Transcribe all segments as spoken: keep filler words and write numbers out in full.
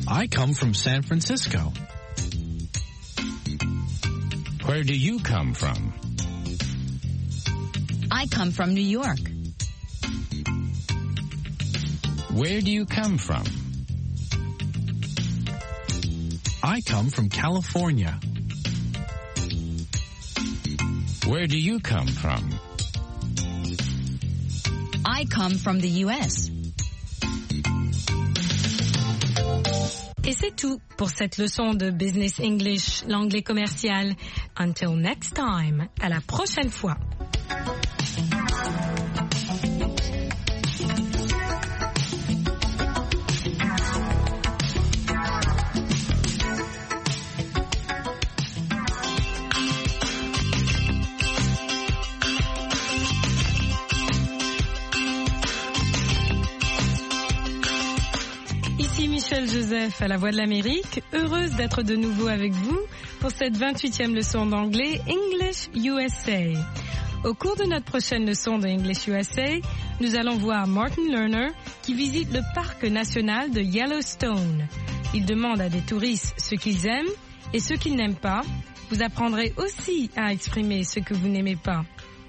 I come from San Francisco. Where do you come from? I come from New York. Where do you come from? I come from California. Where do you come from? I come from the U S. Et c'est tout pour cette leçon de Business English, l'anglais commercial. Until next time, à la prochaine fois. Michel Joseph à la Voix de l'Amérique, heureuse d'être de nouveau avec vous pour cette vingt-huitième leçon d'anglais English U S A. Au cours de notre prochaine leçon de English U S A, nous allons voir Martin Lerner qui visite le parc national de Yellowstone. Il demande à des touristes ce qu'ils aiment et ce qu'ils n'aiment pas. Vous apprendrez aussi à exprimer ce que vous n'aimez pas.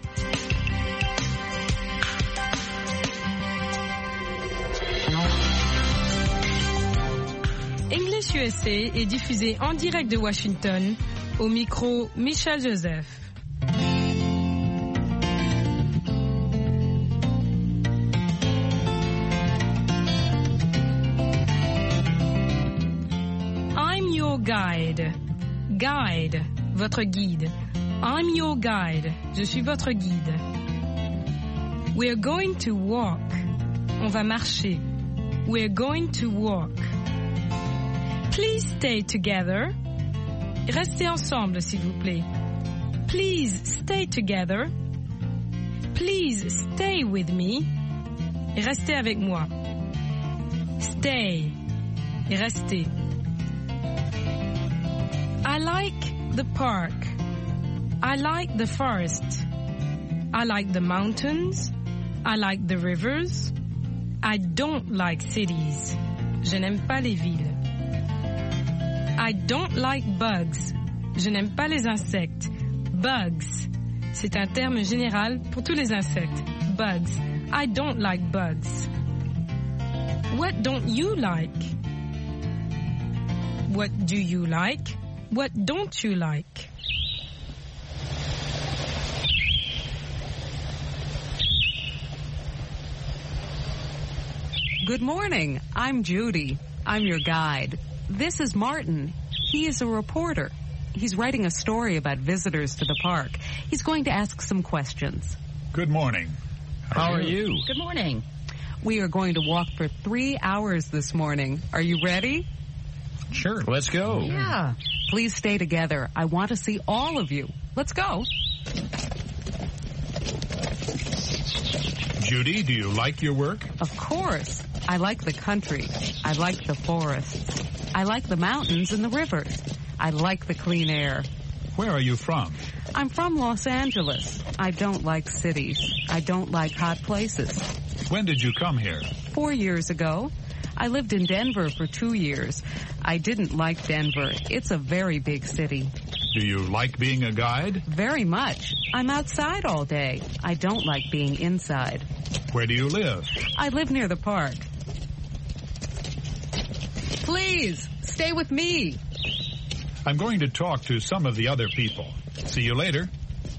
English U S A est diffusé en direct de Washington, au micro Michel Joseph. I'm your guide. Guide, votre guide. I'm your guide. Je suis votre guide. We're going to walk. On va marcher. We're going to walk. Please stay together. Restez ensemble, s'il vous plaît. Please stay together. Please stay with me. Restez avec moi. Stay. Restez. I like the park. I like the forest. I like the mountains. I like the rivers. I don't like cities. Je n'aime pas les villes. I don't like bugs. Je n'aime pas les insectes. Bugs. C'est un terme général pour tous les insectes. Bugs. I don't like bugs. What don't you like? What do you like? What don't you like? Good morning. I'm Judy. I'm your guide. This is Martin. He is a reporter. He's writing a story about visitors to the park. He's going to ask some questions. Good morning. How are you? Good morning. We are going to walk for three hours this morning. Are you ready? Sure. Let's go. Yeah. Please stay together. I want to see all of you. Let's go. Judy, do you like your work? Of course. I like the country. I like the forests. I like the mountains and the rivers. I like the clean air. Where are you from? I'm from Los Angeles. I don't like cities. I don't like hot places. When did you come here? Four years ago. I lived in Denver for two years. I didn't like Denver. It's a very big city. Do you like being a guide? Very much. I'm outside all day. I don't like being inside. Where do you live? I live near the park. Please, stay with me. I'm going to talk to some of the other people. See you later.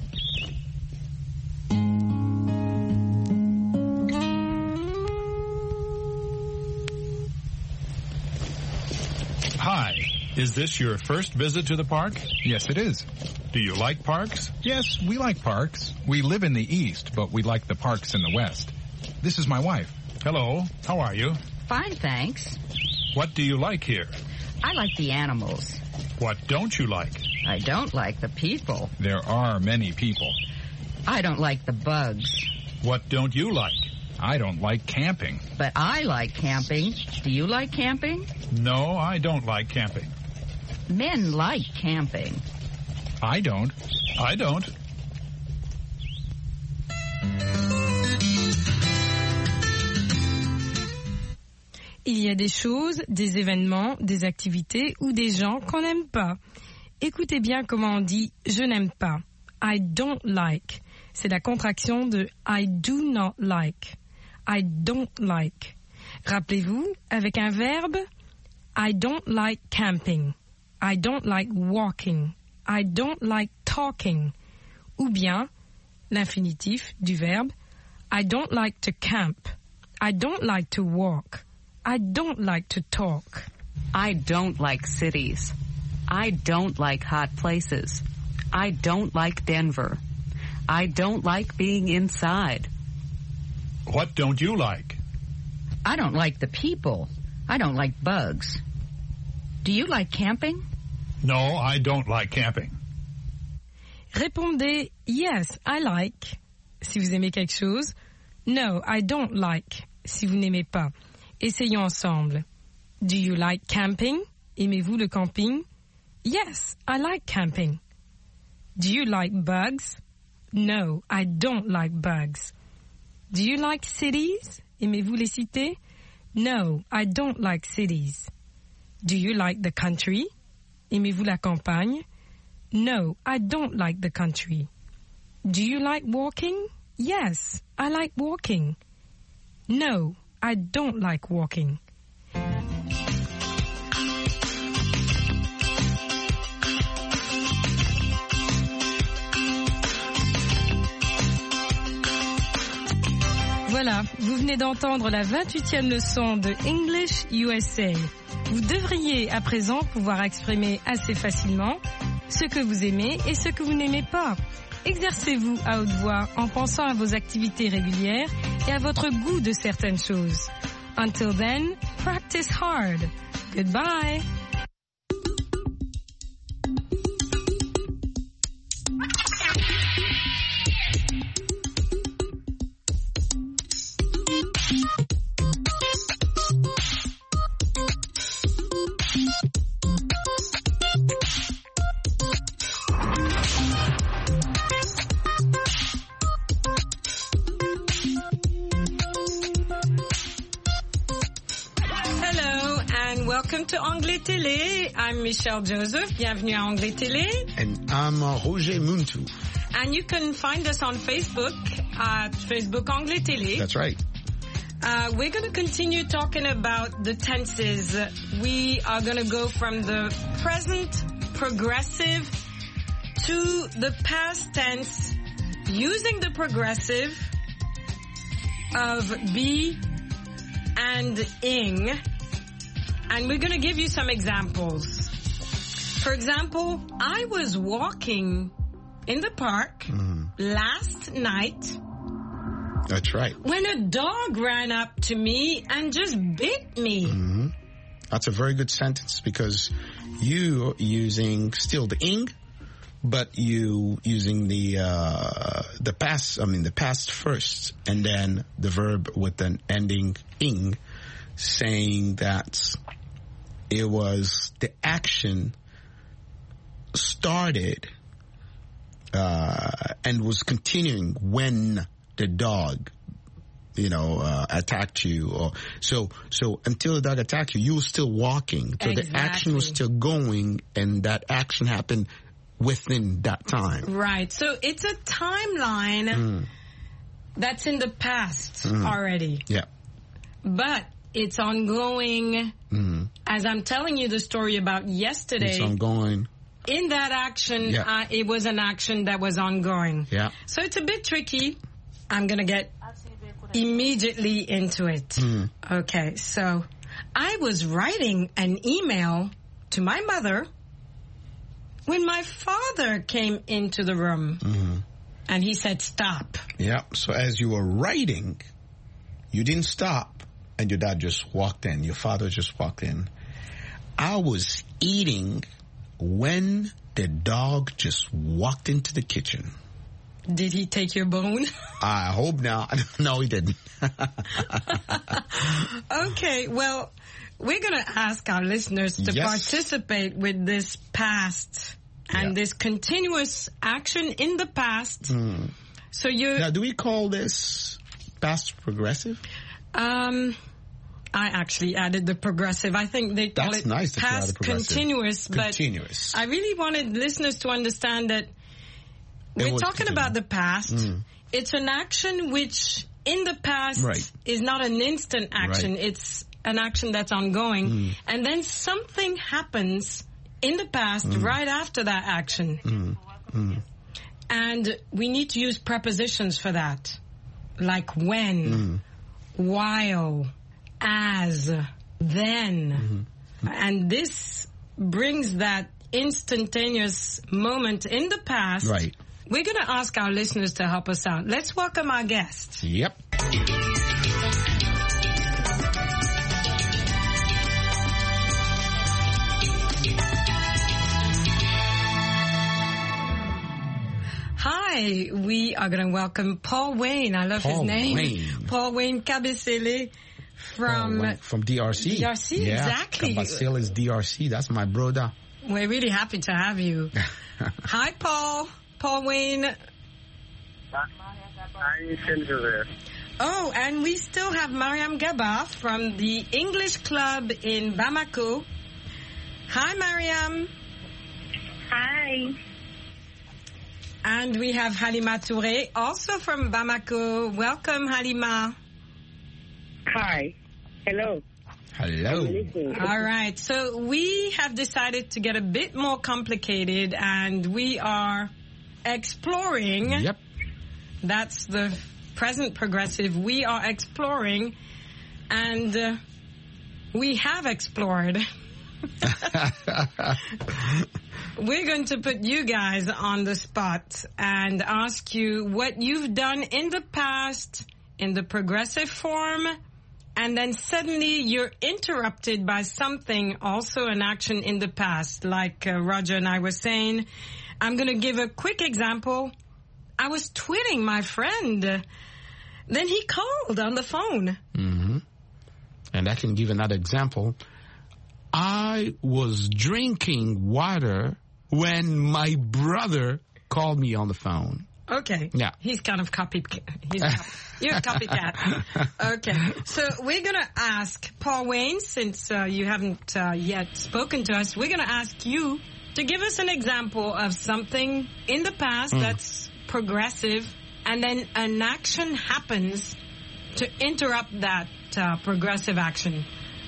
Hi. Is this your first visit to the park? Yes, it is. Do you like parks? Yes, we like parks. We live in the east, but we like the parks in the west. This is my wife. Hello. How are you? Fine, thanks. What do you like here? I like the animals. What don't you like? I don't like the people. There are many people. I don't like the bugs. What don't you like? I don't like camping. But I like camping. Do you like camping? No, I don't like camping. Men like camping. I don't. I don't. il y a des choses, des événements, des activités ou des gens qu'on n'aime pas. Écoutez bien comment on dit « je n'aime pas ». I don't like. C'est la contraction de I do not like. I don't like. Rappelez-vous, avec un verbe, I don't like camping. I don't like walking. I don't like talking. Ou bien, l'infinitif du verbe, I don't like to camp. I don't like to walk. I don't like to talk. I don't like cities. I don't like hot places. I don't like Denver. I don't like being inside. What don't you like? I don't like the people. I don't like bugs. Do you like camping? No, I don't like camping. Répondez yes, I like si vous aimez quelque chose. No, I don't like si vous n'aimez pas. Essayons ensemble. Do you like camping? Aimez-vous le camping? Yes, I like camping. Do you like bugs? No, I don't like bugs. Do you like cities? Aimez-vous les cités? No, I don't like cities. Do you like the country? Aimez-vous la campagne? No, I don't like the country. Do you like walking? Yes, I like walking. No, I don't like walking. Voilà, vous venez d'entendre la vingt-huitième leçon de English U S A. Vous devriez à présent pouvoir exprimer assez facilement ce que vous aimez et ce que vous n'aimez pas. Exercez-vous à haute voix en pensant à vos activités régulières et à votre goût de certaines choses. Until then, practice hard. Goodbye. Welcome to Anglais Télé. I'm Michelle Joseph. Bienvenue à Anglais Télé. And I'm uh, Roger Muntu. And you can find us on Facebook at Facebook Anglais Télé. That's right. Uh, we're going to continue talking about the tenses. We are going to go from the present progressive to the past tense using the progressive of be and ing. And we're going to give you some examples. For example, I was walking in the park mm. last night. That's right. When a dog ran up to me and just bit me. Mm-hmm. That's a very good sentence because you using still the ing, but you using the uh, the past. I mean the past first, and then the verb with an ending ing, saying that it was the action started uh, and was continuing when the dog, you know, uh, attacked you. Or so so until the dog attacked you, you were still walking. So exactly. The action was still going, and that action happened within that time. Right. So it's a timeline mm. that's in the past mm. already. Yeah. But it's ongoing. Mm. As I'm telling you the story about yesterday. It's ongoing. In that action, yeah. uh, it was an action that was ongoing. Yeah. So it's a bit tricky. I'm going to get immediately into it. Mm. Okay, so I was writing an email to my mother when my father came into the room. Mm-hmm. And he said, stop. Yeah, so as you were writing, you didn't stop, and your dad just walked in. Your father just walked in. I was eating when the dog just walked into the kitchen. Did he take your bone? I hope not. No, he didn't. Okay, well, we're going to ask our listeners to yes. participate with this past and yeah. this continuous action in the past. Mm. So you now, do we call this past progressive? Um, I actually added the progressive. I think they call That's it nice that you added past progressive. continuous. But Continuous. I really wanted listeners to understand that we're was talking continuous. about the past. Mm. It's an action which in the past Right. is not an instant action. Right. It's an action that's ongoing. Mm. And then something happens in the past Mm. right after that action. Mm. Mm. And we need to use prepositions for that. Like when, Mm. while, as, then. Mm-hmm. And this brings that instantaneous moment in the past. Right. We're going to ask our listeners to help us out. Let's welcome our guest. Yep. Hi, we are going to welcome Paul Wayne. I love Paul his name. Wayne. Paul Wayne Kabesele from... Oh, from D R C. D R C, yeah. exactly. Kabasele is D R C. That's my brother. We're really happy to have you. Hi, Paul. Paul Wayne. I'm Joseph. Oh, and we still have Mariam Gaba from the English Club in Bamako. Hi, Mariam. Hi. And we have Halima Touré, also from Bamako. Welcome, Halima. Hi. Hello. Hello. All right. So we have decided to get a bit more complicated, and we are exploring. Yep. That's the present progressive. We are exploring, and uh, we have explored. We're going to put you guys on the spot and ask you what you've done in the past in the progressive form, and then suddenly you're interrupted by something, also an action in the past, like uh, Roger and I were saying. I'm going to give a quick example. I was tweeting my friend. Then he called on the phone. Mm-hmm. And I can give another example. I was drinking water when my brother called me on the phone. Okay. Yeah. He's kind of copy. He's a, you're a copycat. Okay. So we're going to ask Paul Wayne, since uh, you haven't uh, yet spoken to us, we're going to ask you to give us an example of something in the past mm. that's progressive, and then an action happens to interrupt that uh, progressive action.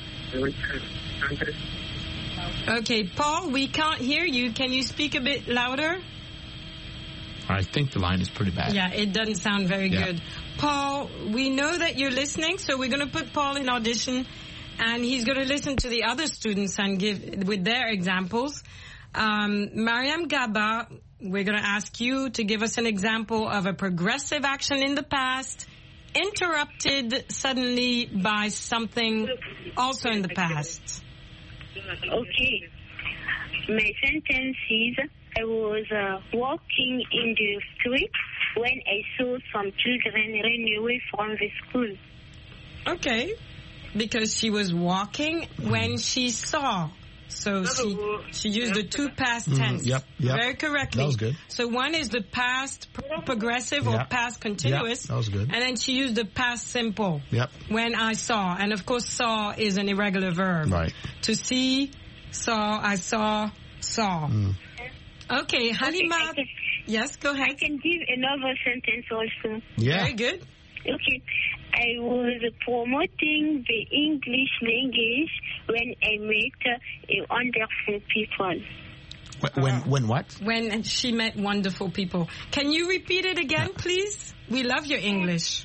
Okay, Paul, we can't hear you. Can you speak a bit louder? I think the line is pretty bad. Yeah, it doesn't sound very yeah. good. Paul, we know that you're listening, so we're going to put Paul in audition, and he's going to listen to the other students and give with their examples. Um, Mariam Gaba, we're going to ask you to give us an example of a progressive action in the past, interrupted suddenly by something also in the past. Okay. My sentence is, I was uh, walking in the street when I saw some children run away from the school. Okay. Because she was walking when she saw. So she she used the two past tense. Mm, yep, yep. Very correctly. That was good. So one is the past pro- progressive or yep. past continuous. Yep, that was good. And then she used the past simple. Yep. When I saw. And of course saw is an irregular verb. Right. To see, saw, I saw, saw. Mm. Okay, Halima. Okay, can, yes, go ahead. I can give another sentence also. Yeah. Very good. Okay. I was promoting the English language when I met uh, wonderful people. When, when, when what? When she met wonderful people. Can you repeat it again, please? We love your English.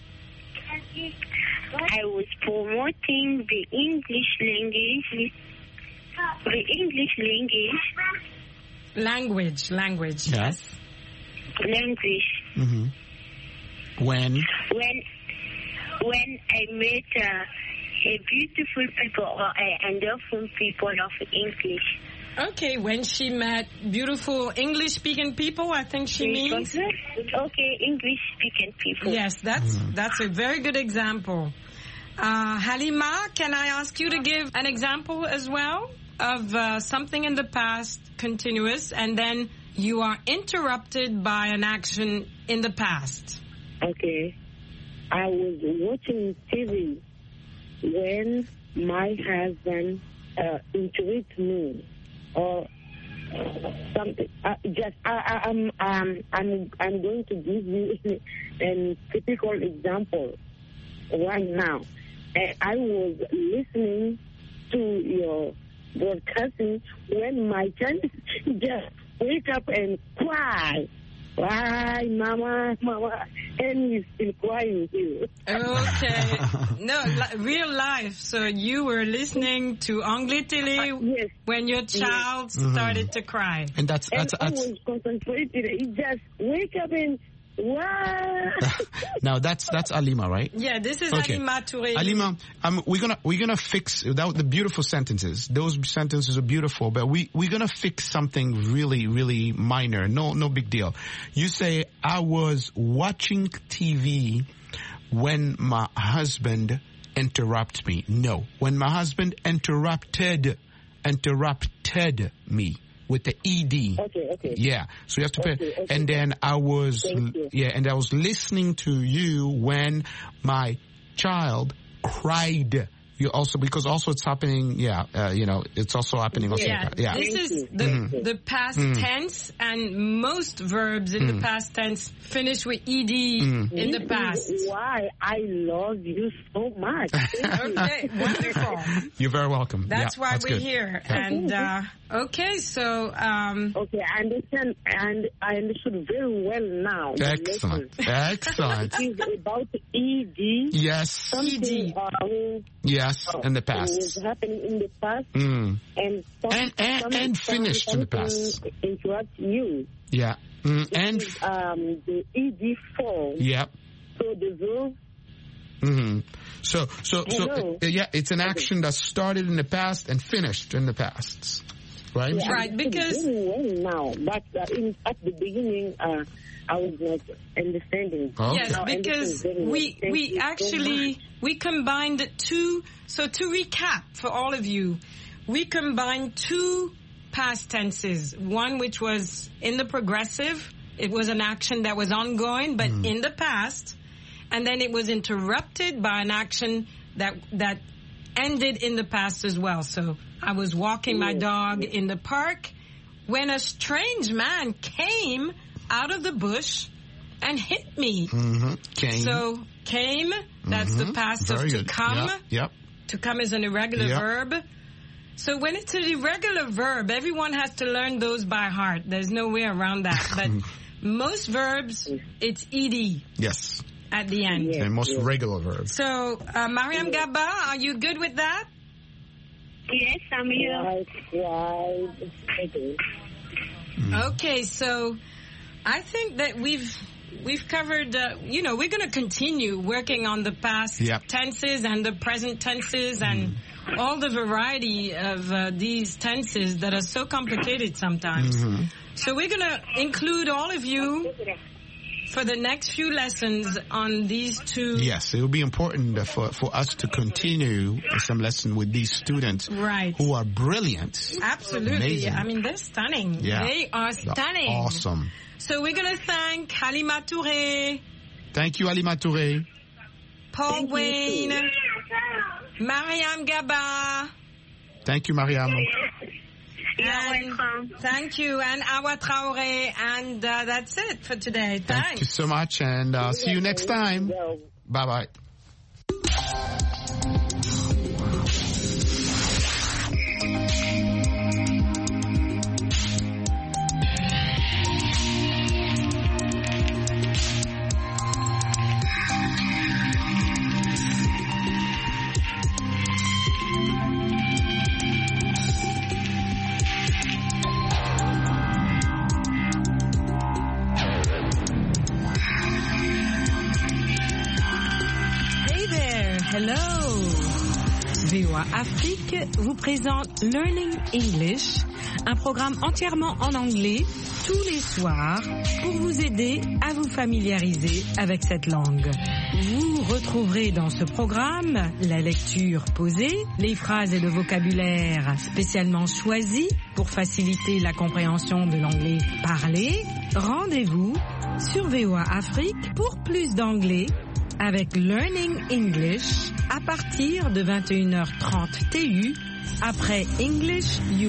I was promoting the English language. The English language. Language, language. Yeah. Yes. Language. Mm-hmm. When? When, when I met uh, a beautiful people or a wonderful people of English. Okay, when she met beautiful English-speaking people, I think she means. Okay, English-speaking people. Yes, that's that's a very good example. Uh, Halima, can I ask you to give an example as well of uh, something in the past, continuous, and then you are interrupted by an action in the past? Okay. I was watching T V when my husband uh, interrupt me or something. Uh, just I, I, I'm um, I'm I'm going to give you a typical example right now. Uh, I was listening to your broadcasting when my child just wake up and cry. Why, mama, mama, and he's still crying too. Okay. No, li- real life. So you were listening to Anglais Télé uh, yes. when your child yes. started mm-hmm. to cry. And that's, that's, and that's, he was concentrated. He just wake up and wow. Now that's that's Alima, right? Yeah, this is okay. Alima Touré. Alima, um, we're gonna we're gonna fix that, the beautiful sentences. Those sentences are beautiful, but we we're gonna fix something really really minor. No no big deal. You say I was watching T V when my husband interrupted me. No, when my husband interrupted interrupted me. With the E D. Okay, okay. Yeah. So you have to pay. Okay, okay. And then I was, Thank you. yeah, and I was listening to you when my child cried. You also, because also it's happening, yeah, uh, you know, it's also happening. Also Yeah, yeah. This is the, mm-hmm. the past mm-hmm. tense, and most verbs in mm-hmm. the past tense finish with ed mm-hmm. in the past. This is why I love you so much. Okay, wonderful. You're very welcome. That's yeah, why that's we're good. here. And uh, okay, so um, okay, I understand, and I understood very well now. Excellent, excellent. It's about E D. Yes. Something, uh, yes, in the past. It was happening in the past, mm. and some, and and, some, and some, finished in the past. Interrupt you. Yeah, mm. and is, um, the E D form. Yeah. So the verb. Mm-hmm. So, so, so, Hello. uh, yeah, it's an action that started in the past and finished in the past, right? Yeah, right, because well now, but uh, in, at the beginning, uh, I was not understanding. Okay. Yes, now, because we well. we actually so we combined two. So to recap for all of you, we combined two past tenses. One which was in the progressive. It was an action that was ongoing, but mm. in the past. And then it was interrupted by an action that that ended in the past as well. So I was walking my dog in the park when a strange man came out of the bush and hit me. Mm-hmm. Came. So came, that's mm-hmm. the past Very of to good. come. Yep. yep. To come is an irregular yep. verb. So when it's an irregular verb, everyone has to learn those by heart. There's no way around that. But most verbs, it's ed. Yes. At the end. The most yes. regular verb. So, uh, Mariam Gaba, are you good with that? Yes, I'm here. Right, right. Okay. Mm. Okay, so I think that we've we've covered, uh, you know, we're going to continue working on the past yep. tenses and the present tenses and mm. all the variety of uh, these tenses that are so complicated sometimes. Mm-hmm. So we're going to include all of you for the next few lessons on these two. Yes, it will be important for, for us to continue some lesson with these students right. who are brilliant. Absolutely. Amazing. I mean, they're stunning. Yeah. They are stunning. They're awesome. So we're going to thank Halima Touré. Thank you, Halima Touré. Paul Thank Wayne. You. Mariam Gaba. Thank you, Mariam. You're and welcome. Thank you, and Awa Traoré, and uh, that's it for today. Thank Thanks. you so much, and uh, see you next time. Bye-bye. Hello! V O A Afrique vous présente Learning English, un programme entièrement en anglais tous les soirs pour vous aider à vous familiariser avec cette langue. Vous retrouverez dans ce programme la lecture posée, les phrases et le vocabulaire spécialement choisis pour faciliter la compréhension de l'anglais parlé. Rendez-vous sur V O A Afrique pour plus d'anglais avec Learning English à partir de vingt et une heures trente T U après English U.